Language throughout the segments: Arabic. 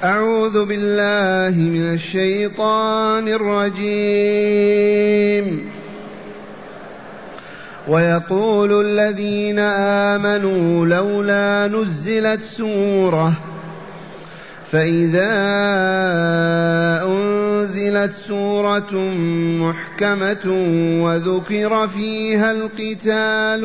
أعوذ بالله من الشيطان الرجيم. ويقول الذين آمنوا لولا نزلت سورة، فإذا أنزلت سورة محكمة وذكر فيها القتال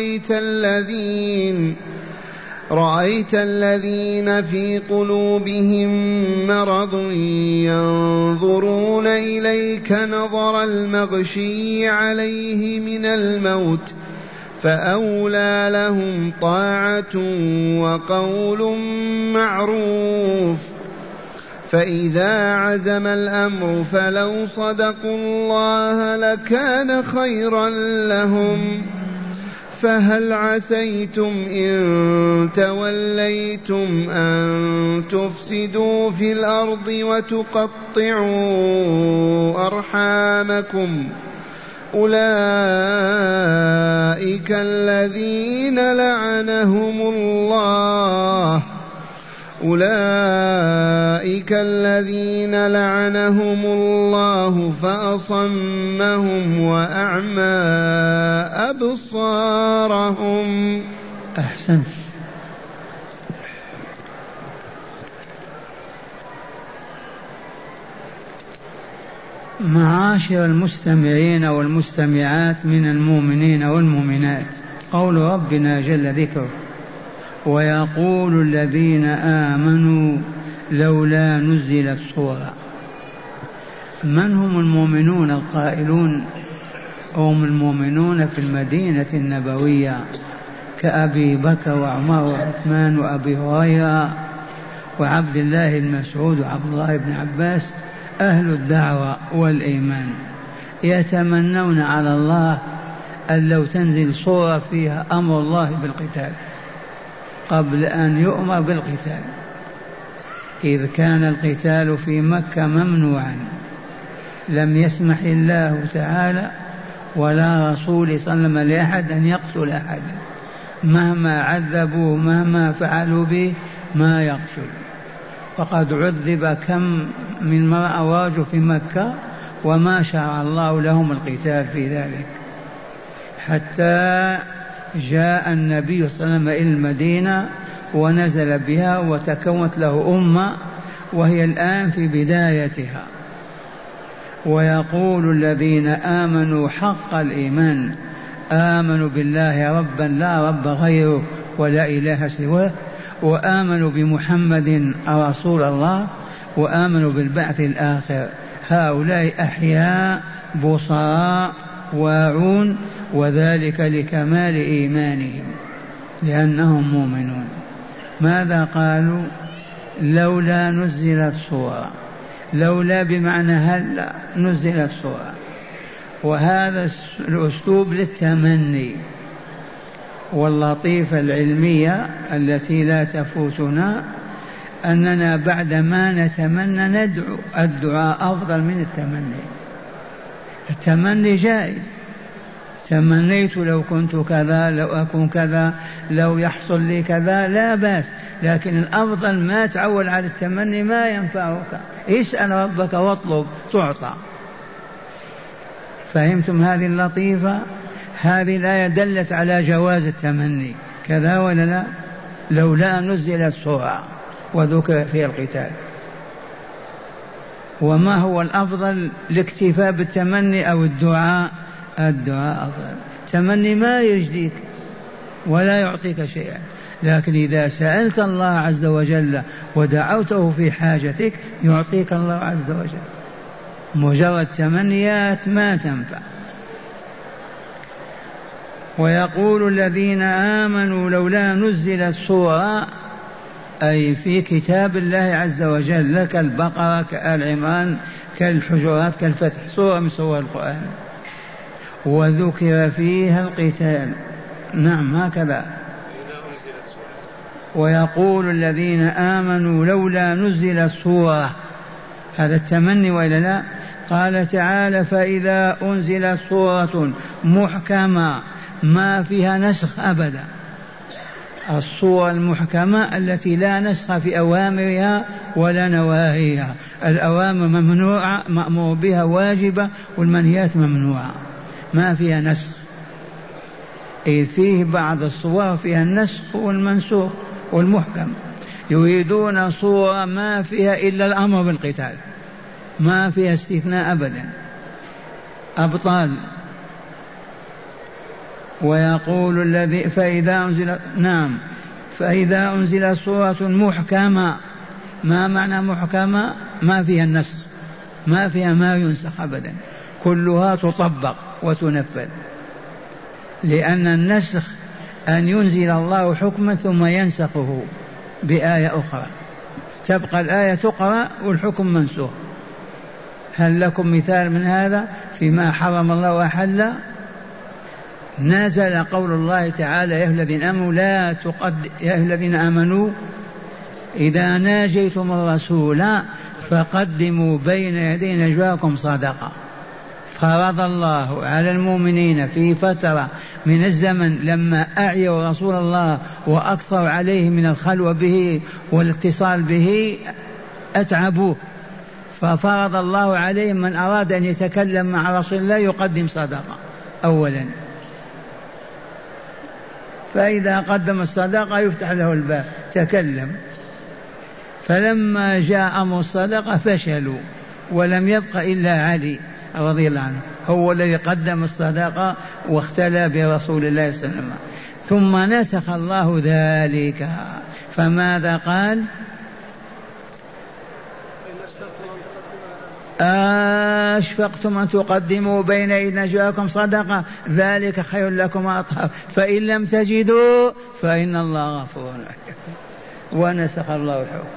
رأيت الذين في قلوبهم مرض ينظرون إليك نظر المغشي عليه من الموت، فأولى لهم طاعة وقول معروف. فإذا عزم الأمر فلو صدقوا الله لكان خيرا لهم. فهل عسيتم إن توليتم أن تفسدوا في الأرض وتقطعوا أرحامكم؟ أولئك الذين لعنهم الله فأصمهم وأعمى أبصارهم. أحسنت. معاشر المستمعين والمستمعات من المؤمنين والمؤمنات، قول ربنا جل ذكره: ويقول الذين آمنوا لولا نزلت سورة. من هم المؤمنون القائلون؟ هم المؤمنون في المدينة النبوية كأبي بكر وعمر وعثمان وأبي هريرة وعبد الله المسعود وعبد الله بن عباس، أهل الدعوة والإيمان، يتمنون على الله أن لو تنزل سورة فيها أمر الله بالقتال قبل أن يؤمر بالقتال، إذ كان القتال في مكة ممنوعا، لم يسمح الله تعالى ولا رسول صلى الله عليه وسلم لأحد أن يقتل أحدا، مهما عذبوه مهما فعلوا به ما يقتل. وقد عذب كم من امرأة واجوا في مكة وما شرع الله لهم القتال في ذلك، حتى جاء النبي صلى الله عليه وسلم إلى المدينة ونزل بها وتكونت له أمة وهي الآن في بدايتها. ويقول الذين آمنوا حق الإيمان، آمنوا بالله ربا لا رب غيره ولا إله سواه، وآمنوا بمحمد رسول الله، وآمنوا بالبعث الآخر، هؤلاء أحياء بصراء واعون، وذلك لكمال إيمانهم لأنهم مؤمنون. ماذا قالوا؟ لولا نزلت سورة. لولا بمعنى هل نزلت سورة، وهذا الأسلوب للتمني واللطيفة العلمية التي لا تفوتنا، أننا بعدما نتمنى ندعو. الدعاء أفضل من التمني. التمني جائز، تمنيت لو كنت كذا، لو أكون كذا، لو يحصل لي كذا، لا بأس، لكن الأفضل ما تعول على التمني، ما ينفعك. اسأل ربك واطلب تعطى. فهمتم هذه اللطيفة؟ هذه الآية دلت على جواز التمني، كذا ولا لا؟ لولا نزلت سورة وذكر فيها القتال. وما هو الأفضل؟ الاكتفاء بالتمني أو الدعاء؟ الدعاء أفضل. التمني ما يجديك ولا يعطيك شيئا، لكن إذا سألت الله عز وجل ودعوته في حاجتك يعطيك الله عز وجل. مجرد تمنيات ما تنفع. ويقول الذين آمنوا لولا نزلت سورة، أي في كتاب الله عز وجل، كالبقرة كآل عمران كالحجرات كالفتح، سورة من سور القرآن، وذكر فيها القتال. نعم هكذا. ويقول الذين آمنوا لولا نزلت سورة، هذا التمني وإلا لا؟ قال تعالى: فإذا أنزلت سورة محكمة ما فيها نسخ أبدا، الصور المحكمة التي لا نسخ في أوامرها ولا نواهيها. الأوامر ممنوعة مأمور بها واجبة، والمنهيات ممنوعة ما فيها نسخ. إذ فيه بعض الصور فيها النسخ والمنسوخ والمحكم. يريدون صورة ما فيها إلا الأمر بالقتال، ما فيها استثناء أبدا، أبطال. ويقول الذي فإذا أنزل سورة محكمة. ما معنى محكمة؟ ما فيها النسخ، ما فيها ما ينسخ أبدا، كلها تطبق وتنفذ. لأن النسخ أن ينزل الله حكما ثم ينسخه بآية أخرى، تبقى الآية تقرأ والحكم منسوخ. هل لكم مثال من هذا فيما حرم الله وأحل؟ نزل قول الله تعالى: يا أيها الذين آمنوا إذا ناجيتم الرسول فقدموا بين يدي نجواكم صدقة. فرض الله على المؤمنين في فترة من الزمن لما أعيوا رسول الله وأكثروا عليه من الخلوة به والاتصال به أتعبوه، ففرض الله عليهم من أراد أن يتكلم مع رسول الله يقدم صدقة أولا، فإذا قدم الصدقة يفتح له الباب تكلم. فلما جاء أمر الصدقة فشلوا ولم يبق إلا علي رضي الله عنه، هو الذي قدم الصدقة واختلى برسول الله صلى الله عليه وسلم. ثم نسخ الله ذلك، فماذا قال؟ أشفقتم أن تقدموا بين يدي نجواكم صدقة ذلك خير لكم وأطهر، فإن لم تجدوا فإن الله غفور رحيم. ونسخ الله الحكم.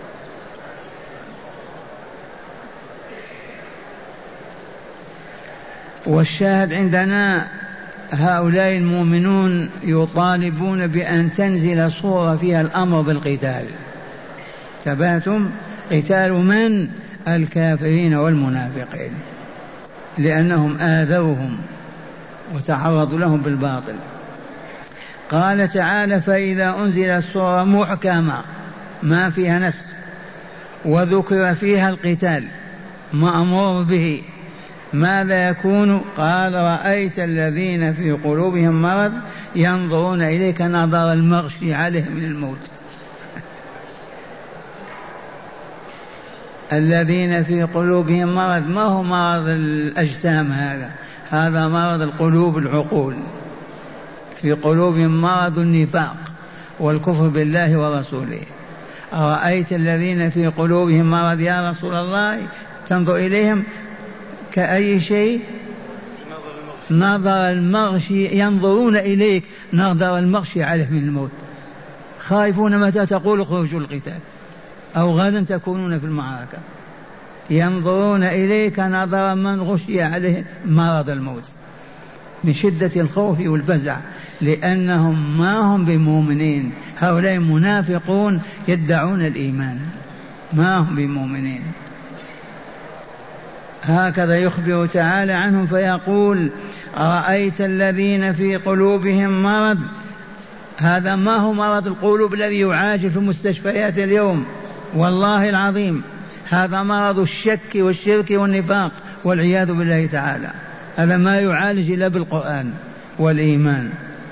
والشاهد عندنا هؤلاء المؤمنون يطالبون بأن تنزل صورة فيها الأمر بالقتال. تباتم قتال من؟ الكافرين والمنافقين، لأنهم آذوهم وتعرضوا لهم بالباطل. قال تعالى: فإذا أنزل سورة محكمة ما فيها نسخ وذكر فيها القتال مأمور به، ماذا يكون؟ قال: رأيت الذين في قلوبهم مرض ينظرون إليك نظر المغشي عليه من الموت. الذين في قلوبهم مرض ما هو مرض الأجسام، هذا مرض القلوب، العقول. في قلوبهم مرض النفاق والكفر بالله ورسوله. أرأيت الذين في قلوبهم مرض يا رسول الله تنظر إليهم كأي شيء؟ نظر المغشي، ينظرون إليك نظر المغشي عليه من الموت، خائفون متى تقول خرجوا القتال أو غدا تكونون في المعركة. ينظرون إليك نظر من غشي عليه مرض الموت من شدة الخوف والفزع، لأنهم ما هم بمؤمنين. هؤلاء منافقون يدعون الإيمان، ما هم بمؤمنين. هكذا يخبر تعالى عنهم فيقول: رأيت الذين في قلوبهم مرض. هذا ما هو مرض القلوب الذي يعالج في المستشفيات اليوم، والله العظيم هذا مرض الشك والشرك والنفاق والعياذ بالله تعالى. هذا ما يعالج إلا بالقرآن والإيمان.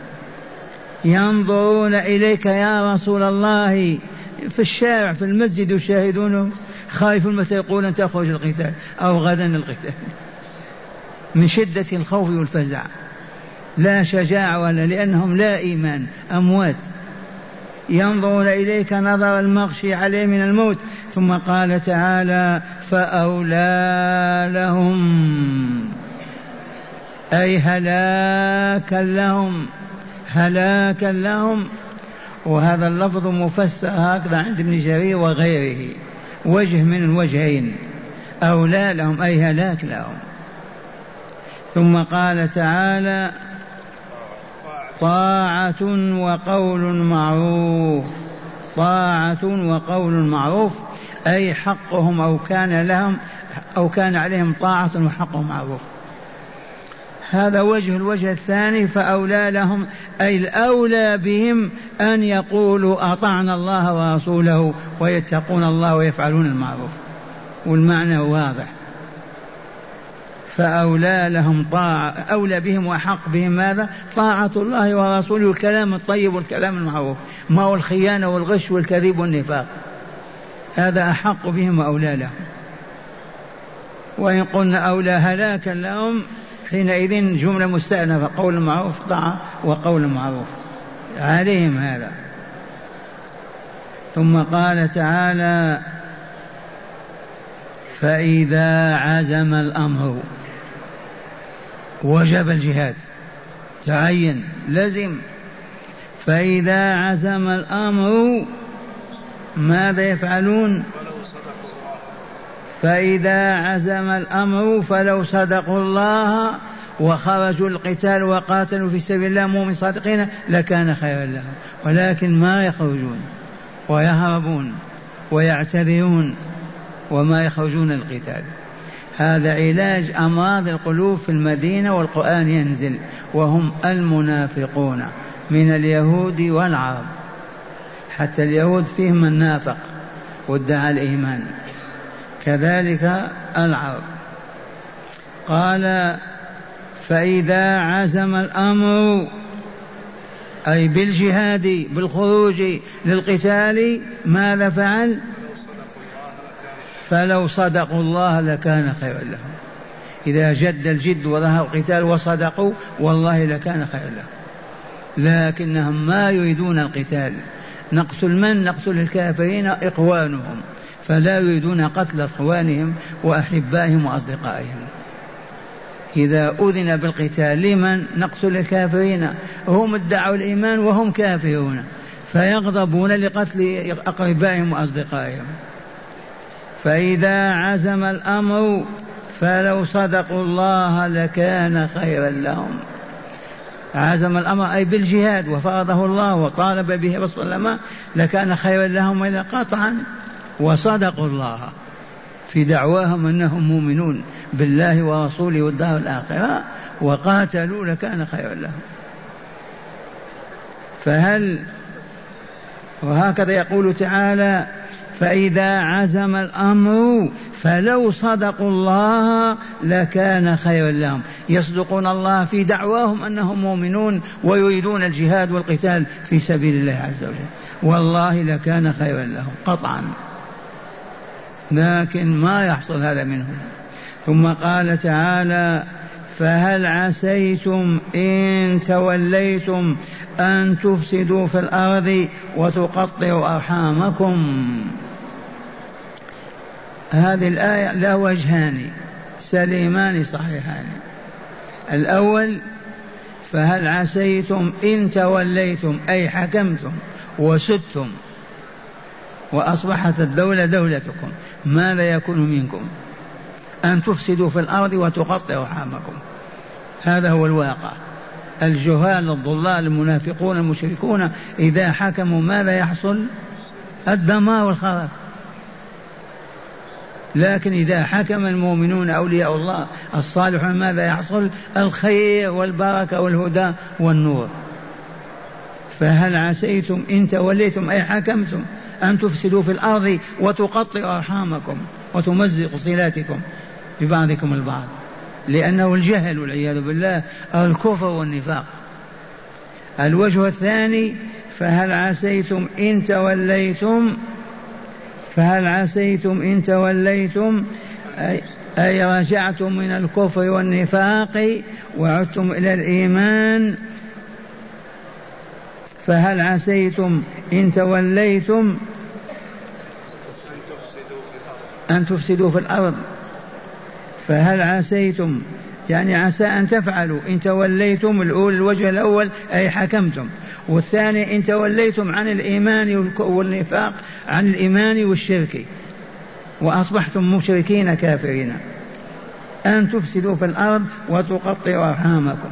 ينظرون إليك يا رسول الله في الشارع في المسجد يشاهدونه، خايف متى يقول أن تخرج القتال أو غدا القتال، من شدة الخوف والفزع، لا شجاعة ولا، لأنهم لا إيمان، أموات. ينظرون إليك نظر المغشي عليه من الموت. ثم قال تعالى: فأولى لهم، أي هلاكا لهم، هلاكا لهم. وهذا اللفظ مفسر هكذا عند ابن جرير وغيره، وجه من الوجهين، أولى لهم أي هلاك لهم. ثم قال تعالى: طاعة وقول معروف. طاعة وقول معروف أي حقهم أو كان عليهم طاعة وحقهم معروف. هذا وجه. الوجه الثاني: فأولى لهم أي الأولى بهم أن يقولوا أطعنا الله ورسوله ويتقون الله ويفعلون المعروف، والمعنى واضح. فأولى لهم طاعة، أولى بهم وأحق بهم ماذا؟ طاعة الله ورسوله، الكلام الطيب والكلام المعروف، ما هو الخيانة والغش والكذب والنفاق، هذا أحق بهم وأولى لهم. وإن قلنا أولى هلاكا لهم حينئذ جملة مستأنفة، قول المعروف طاعة وقول معروف عليهم هذا. ثم قال تعالى فإذا عزم الأمر وجب الجهاد، تعين لزم. فإذا عزم الأمر ماذا يفعلون؟ فإذا عزم الأمر فلو صدقوا الله وخرجوا القتال وقاتلوا في سبيل الله مؤمن صادقين لكان خيرا لهم، ولكن ما يخرجون ويهربون ويعتذرون وما يخرجون القتال. هذا علاج أمراض القلوب في المدينة، والقرآن ينزل وهم المنافقون من اليهود والعرب، حتى اليهود فيهم من نافق وادعى الإيمان، كذلك العرب. قال فإذا عزم الأمر أي بالجهاد بالخروج للقتال ماذا فعل؟ فلو صدقوا الله لكان خيرا لهم. إذا جد الجد وظهر القتال وصدقوا والله لكان خيرا لهم، لكنهم ما يريدون القتال. نقتل من؟ نقتل الكافرين إخوانهم، فلا يريدون قتل إخوانهم وأحبائهم وأصدقائهم. إذا أذن بالقتال لمن؟ نقتل الكافرين، هم ادعوا الإيمان وهم كافرون، فيغضبون لقتل أقربائهم وأصدقائهم. فإذا عزم الأمر فلو صدقوا الله لكان خيرا لهم. عزم الأمر أي بالجهاد وفرضه الله وطالب به رسول الله لكان خيرا لهم إلا قطعا، وصدقوا الله في دعواهم أنهم مؤمنون بالله ورسوله والدار الآخرة وقاتلوا لكان خيرا لهم. فهل وهكذا يقول تعالى فإذا عزم الأمر فلو صدقوا الله لكان خيرا لهم، يصدقون الله في دعواهم أنهم مؤمنون ويريدون الجهاد والقتال في سبيل الله عز وجل، والله لكان خيرا لهم قطعا، لكن ما يحصل هذا منهم. ثم قال تعالى فهل عسيتم إن توليتم أن تفسدوا في الأرض وتقطعوا أرحامكم. هذه الآية لا وجهان سليمان صحيحان. الأول فهل عسيتم إن توليتم أي حكمتم وسدتم وأصبحت الدولة دولتكم ماذا يكون منكم؟ أن تفسدوا في الأرض وتقطعوا أرحامكم. هذا هو الواقع. الجهال الضلال المنافقون المشركون إذا حكموا ماذا يحصل؟ الدمار والخراب. لكن إذا حكم المؤمنون أولياء الله الصالحون ماذا يحصل؟ الخير والبركة والهدى والنور. فهل عسيتم إن توليتم أي حكمتم أن تفسدوا في الأرض وتقطعوا أرحامكم وتمزقوا صلاتكم ببعضكم البعض، لأنه الجهل والعياذ بالله الكفر والنفاق. الوجه الثاني فهل عسيتم إن توليتم، فهل عسيتم إن توليتم أي رجعتم من الكفر والنفاق وعدتم إلى الإيمان. فهل عسيتم إن توليتم أن تفسدوا في الأرض. فهل عسيتم يعني عسى أن تفعلوا. إن توليتم الوجه الأول أي حكمتم، والثاني إن توليتم عن الإيمان والنفاق، عن الإيمان والشرك وأصبحتم مشركين كافرين، أن تفسدوا في الأرض وتقطعوا أرحامكم.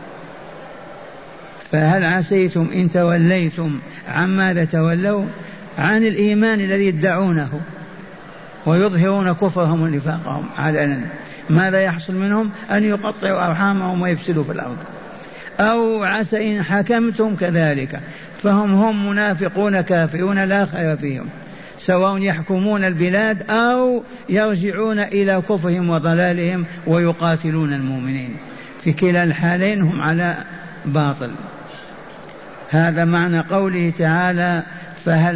فهل عسيتم إن توليتم عن ماذا تولوا؟ عن الإيمان الذي يدعونه ويظهرون كفرهم ونفاقهم علنا. ماذا يحصل منهم؟ أن يقطعوا أرحامهم ويفسدوا في الأرض. أو عسى إن حكمتم كذلك، فهم منافقون كافرون لا خير فيهم، سواء يحكمون البلاد أو يرجعون إلى كفرهم وضلالهم ويقاتلون المؤمنين، في كلا الحالين هم على باطل. هذا معنى قوله تعالى فهل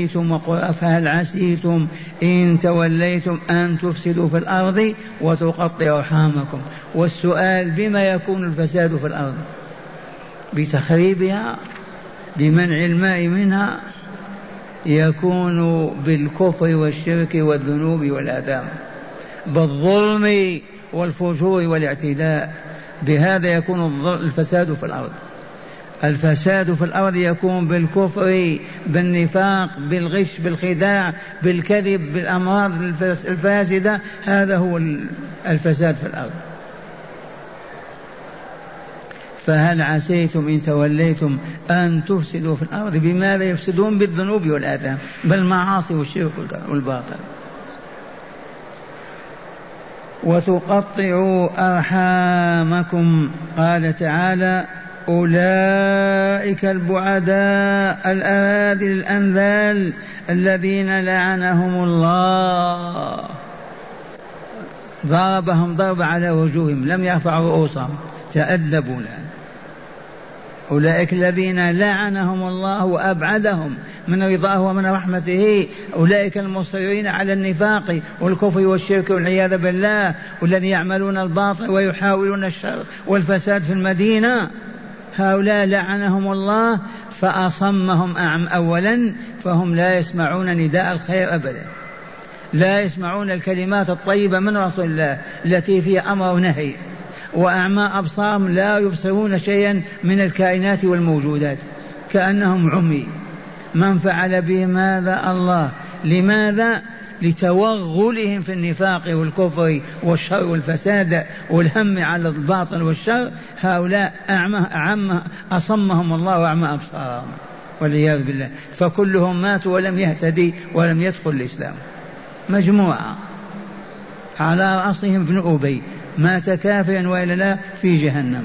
عسيتم إن توليتم أن تفسدوا في الأرض وتقطعوا أرحامكم. والسؤال بما يكون الفساد في الأرض؟ بتخريبها، بمنع الماء منها، يكون بالكفر والشرك والذنوب والآثام، بالظلم والفجور والاعتداء، بهذا يكون الفساد في الأرض. الفساد في الأرض يكون بالكفر، بالنفاق، بالغش، بالخداع، بالكذب، بالأمراض الفاسدة، هذا هو الفساد في الأرض. فهل عسيتم إن توليتم أن تفسدوا في الأرض؟ بماذا يفسدون؟ بالذنوب والآثام، بالمعاصي والشرك والباطل. وتقطعوا أرحامكم، قال تعالى أولئك البعداء الأراذل الأنذال الذين لعنهم الله، ضربهم ضرب على وجوههم، لم يرفعوا رؤوسهم، تأدبوا لهم. أولئك الذين لعنهم الله وأبعدهم من رضاه ومن رحمته، أولئك المصرين على النفاق والكفر والشرك والعياذ بالله، والذين يعملون الباطل ويحاولون الشر والفساد في المدينة، هؤلاء لعنهم الله فأصمهم أولا، فهم لا يسمعون نداء الخير أبدا، لا يسمعون الكلمات الطيبة من رسول الله التي فيها أمر ونهي، وأعمى أبصارهم لا يبصرون شيئا من الكائنات والموجودات، كأنهم عمي. من فعل بهم هذا؟ الله. لماذا؟ لتوغلهم في النفاق والكفر والشر والفساد والهم على الباطل والشر. هؤلاء أصمهم الله وأعمى أبصارهم والعياذ بالله، فكلهم ماتوا ولم يهتدي ولم يدخل الإسلام. مجموعة على رأسهم ابن أبي مات كافرا وإلا لا في جهنم.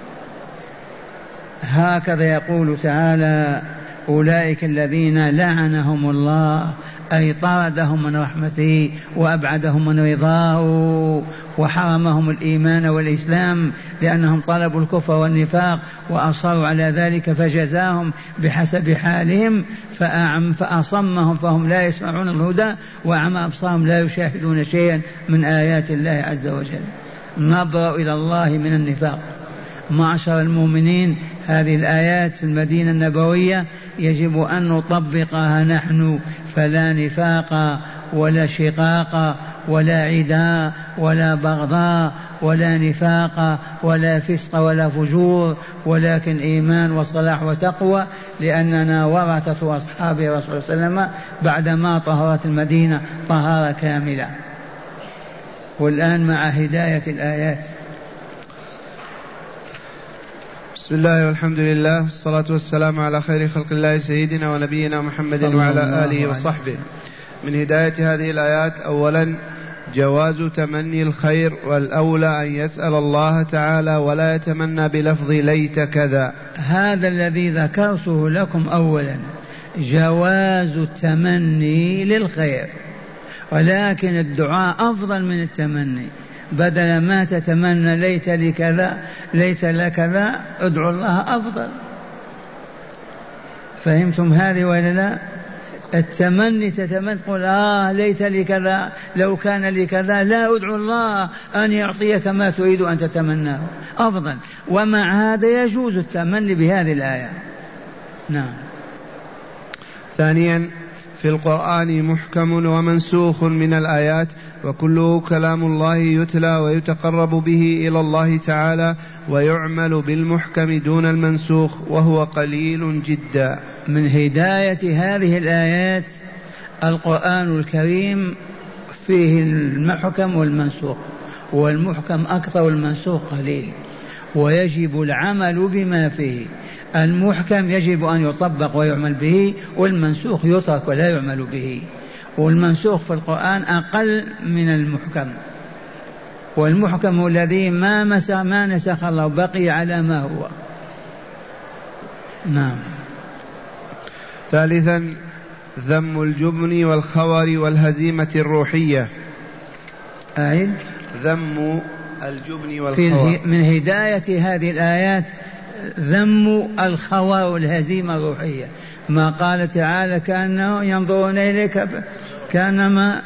هكذا يقول تعالى أولئك الذين لعنهم الله، أي طردهم من رحمته وأبعدهم من رضاه وحرمهم الإيمان والإسلام، لأنهم طلبوا الكفر والنفاق وأصروا على ذلك، فجزاهم بحسب حالهم، فأصمهم فهم لا يسمعون الهدى، وأعمى أبصارهم لا يشاهدون شيئا من آيات الله عز وجل. نبرأ إلى الله من النفاق. معشر المؤمنين، هذه الآيات في المدينة النبوية يجب أن نطبقها نحن، فلا نفاق ولا شقاق ولا عداء ولا بغضاء ولا نفاق ولا فسق ولا فجور، ولكن إيمان وصلاح وتقوى، لأننا ورثة أصحاب رسول الله صلى الله عليه وسلم بعدما طهرت المدينة طهارة كاملة. والآن مع هداية الآيات. بسم الله والحمد لله والصلاة والسلام على خير خلق الله سيدنا ونبينا محمد وعلى آله وصحبه. من هداية هذه الآيات أولا جواز تمني الخير، والأولى أن يسأل الله تعالى ولا يتمنى بلفظ ليت كذا. هذا الذي ذكرته لكم أولا، جواز التمني للخير، ولكن الدعاء أفضل من التمني. بدل ما تتمنى ليت لي كذا ليت لك كذا، ادعو الله أفضل. فهمتم هذه ولا لا؟ التمني تتمنى تقول ليت لي كذا، لو كان لي كذا، لا، ادعو الله أن يعطيك ما تريد أن تتمناه أفضل. ومع هذا يجوز التمني بهذه الآية. نعم. ثانيا في القرآن محكم ومنسوخ من الآيات، وكله كلام الله يتلى ويتقرب به إلى الله تعالى، ويعمل بالمحكم دون المنسوخ، وهو قليل جدا. من هداية هذه الآيات القرآن الكريم فيه المحكم والمنسوخ، والمحكم أكثر والمنسوخ قليل، ويجب العمل بما فيه. المحكم يجب أن يطبق ويعمل به، والمنسوخ يترك ولا يعمل به. والمنسوخ في القرآن أقل من المحكم، والمحكم الذي ما نسخ الله بقي على ما هو، نعم. ثالثا ذم الجبن والخور والهزيمة الروحية. أعيد. ذم الجبن والخور. من هداية هذه الآيات ذم الخور والهزيمة الروحية، ما قال تعالى كأنه ينظرون إليك كأنما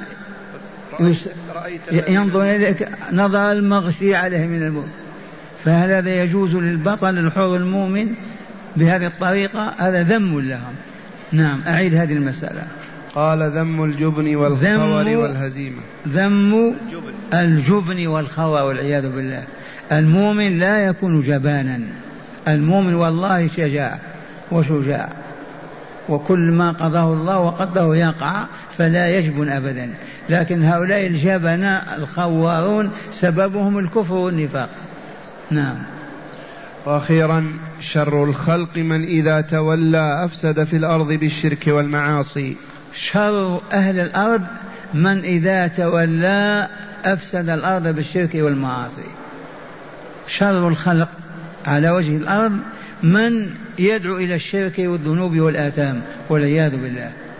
ينظر إليك نظر المغشي عليه من الموت، فهل هذا يجوز للبطل الحر المؤمن بهذه الطريقة؟ هذا ذم لهم. نعم. أعيد هذه المسألة. قال ذم الجبن والخور والهزيمة. ذم الجبن والخور والعياذ بالله. المؤمن لا يكون جبانا، المؤمن والله شجاع وشجاع، وكل ما قضاه الله وقدره يقع فلا يجبن أبدا، لكن هؤلاء الجبناء الخوارون سببهم الكفر والنفاق. نعم. وأخيرا شر الخلق من إذا تولى أفسد في الأرض بالشرك والمعاصي. شر أهل الأرض من إذا تولى أفسد الأرض بالشرك والمعاصي. شر الخلق على وجه الأرض من يدعو إلى الشرك والذنوب والآثام والعياذ بالله.